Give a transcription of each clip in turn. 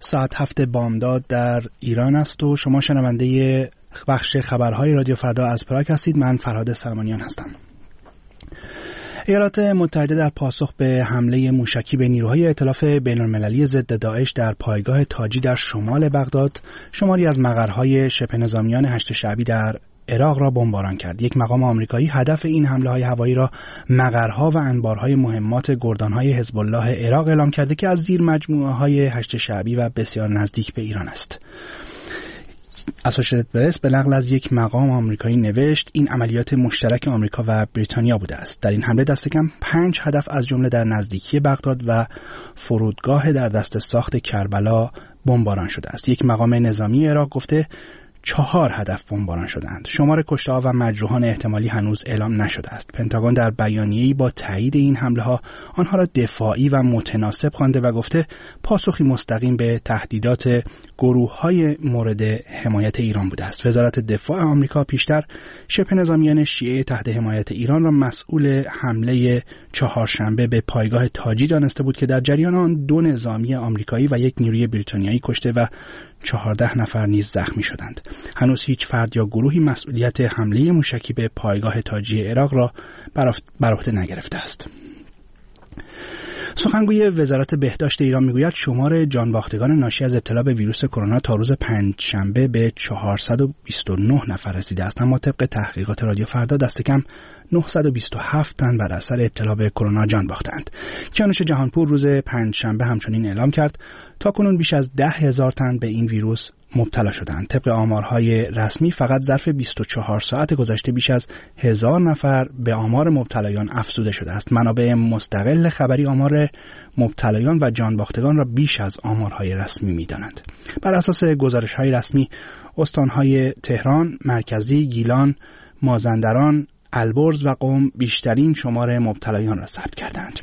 ساعت 7 بامداد در ایران است و شما شنونده بخش خبرهای رادیو فردا از پراگ هستید. من فرهاد سلمانیان هستم. ایالات متحده در پاسخ به حمله موشکی به نیروهای ائتلاف بین‌المللی ضد داعش در پایگاه تاجی در شمال بغداد شماری از مقرهای شبه نظامیان هشت شعبی در عراق را بمباران کرد. یک مقام آمریکایی هدف این حمله‌های هوایی را مقرها و انبارهای مهمات گردانهای حزب الله عراق اعلام کرده که از زیر مجموعه‌های هشت شعبی و بسیار نزدیک به ایران است. اسوشییتد پرس به نقل از یک مقام آمریکایی نوشت این عملیات مشترک آمریکا و بریتانیا بوده است. در این حمله دست کم 5 هدف از جمله در نزدیکی بغداد و فرودگاه در دست ساخت کربلا بمباران شده است. یک مقام نظامی عراق گفته 4 هدف بمباران شدند. شمار کشته‌ها و مجروحان احتمالی هنوز اعلام نشده است. پنتاگون در بیانیه‌ای با تایید این حمله‌ها آنها را دفاعی و متناسب خوانده و گفته پاسخی مستقیم به تهدیدات گروه‌های مورد حمایت ایران بوده است. وزارت دفاع آمریکا پیشتر شبه نظامیان شیعه تحت حمایت ایران را مسئول حمله چهارشنبه به پایگاه تاجی دانسته بود که در جریان آن 2 نظامی آمریکایی و 1 نیروی بریتانیایی کشته و 14 نفر نیز زخمی شدند. هنوز هیچ فرد یا گروهی مسئولیت حمله موشکی به پایگاه تاجی عراق را بر عهده نگرفته است. سخنگوی وزارت بهداشت ایران میگوید شمار جانباختگان ناشی از ابتلا به ویروس کرونا تا روز پنجشنبه به 429 نفر رسیده است، اما طبق تحقیقات رادیو فردا دست کم 927 تن بر اثر ابتلا به کرونا جان باختند. کیانوش جهانپور روز پنجشنبه همچنین اعلام کرد تاکنون بیش از 10,000 تن به این ویروس مبتلا شدند. طبق آمارهای رسمی فقط ظرف 24 ساعت گذشته بیش از 1000 نفر به آمار مبتلایان افزوده شده است. منابع مستقل خبری آمار مبتلایان و جانباختگان را بیش از آمارهای رسمی می‌دانند. بر اساس گزارش‌های رسمی استان‌های تهران، مرکزی، گیلان، مازندران، البرز و قم بیشترین شمار مبتلایان را ثبت کردند.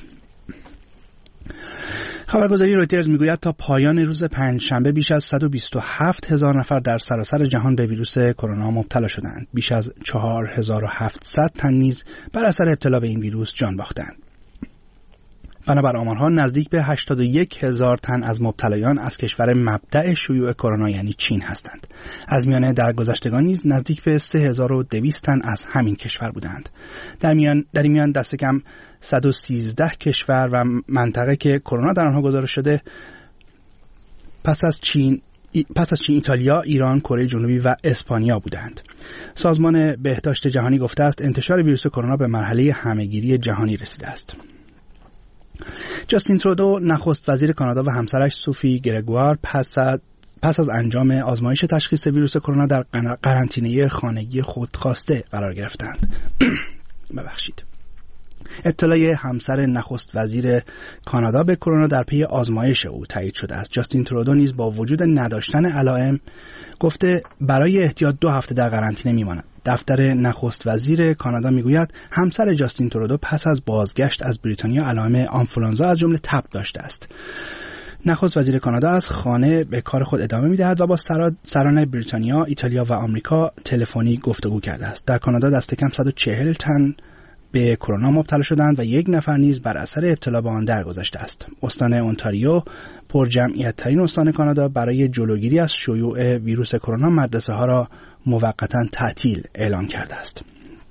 خبرگزاری رویترز میگوید تا پایان روز پنجشنبه بیش از 127,000 نفر در سراسر جهان به ویروس کرونا مبتلا شدند. بیش از 4700 تن نیز بر اثر ابتلا به این ویروس جان باختند. بنابر آمارها نزدیک به 81,000 تن از مبتلایان از کشور مبدأ شیوع کرونا یعنی چین هستند. از میان درگذشتگان نیز نزدیک به 3200 تن از همین کشور بودند. در این میان دست کم 113 کشور و منطقه که کرونا در آنها گزارش شده پس از چین ایتالیا، ایران، کره جنوبی و اسپانیا بودند. سازمان بهداشت جهانی گفته است انتشار ویروس کرونا به مرحله همه‌گیری جهانی رسیده است. جاستین ترودو نخست وزیر کانادا و همسرش سوفی گرگوار پس از انجام آزمایش تشخیص ویروس کرونا در قرنطینه خانگی خودخواسته قرار گرفتند. ببخشید. ابتلای همسر نخست وزیر کانادا به کرونا در پی آزمایش او تایید شده است. جاستین ترودو نیز با وجود نداشتن علائم گفته برای احتیاط 2 هفته در قرنطینه میماند. دفتر نخست وزیر کانادا میگوید همسر جاستین ترودو پس از بازگشت از بریتانیا علائم آنفولانزا از جمله تب داشته است. نخست وزیر کانادا از خانه به کار خود ادامه می‌دهد و با سران بریتانیا، ایتالیا و آمریکا تلفنی گفتگو کرده است. در کانادا دست کم 140 تن به کرونا مبتلا شدند و 1 نفر نیز بر اثر ابتلا به آن درگذشته است. استان اونتاریو پرجمعیت ترین استان کانادا برای جلوگیری از شیوع ویروس کرونا مدرسه ها را موقتا تعطیل اعلام کرده است.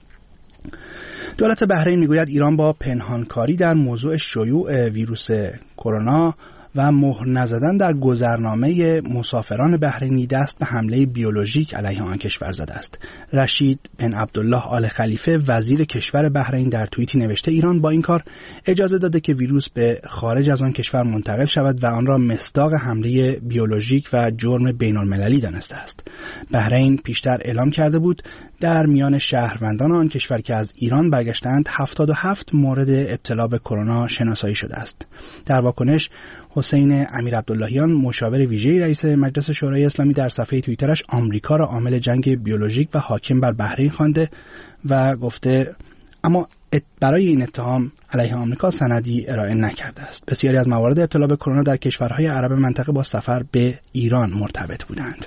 دولت بحرین میگوید ایران با پنهانکاری در موضوع شیوع ویروس کرونا و مهر نزدن در گذرنامه مسافران بحرینی دست به حمله بیولوژیک علیه آن کشور زده است. رشید بن عبدالله آل خلیفه وزیر کشور بحرین در توییتی نوشته ایران با این کار اجازه داده که ویروس به خارج از آن کشور منتقل شود و آن را مصداق حمله بیولوژیک و جرم بین‌المللی دانسته است. بحرین پیشتر اعلام کرده بود در میان شهروندان آن کشور که از ایران برگشتند 77 مورد ابتلا به کرونا شناسایی شده است. در واکنش حسین امیر عبداللهیان مشاور ویژه رئیس مجلس شورای اسلامی در صفحه توییترش آمریکا را عامل جنگ بیولوژیک و حاکم بر بحرین خوانده و گفته اما برای این اتهام علیه آمریکا سندی ارائه نکرده است. بسیاری از موارد ابتلا به کرونا در کشورهای عرب منطقه با سفر به ایران مرتبط بودند.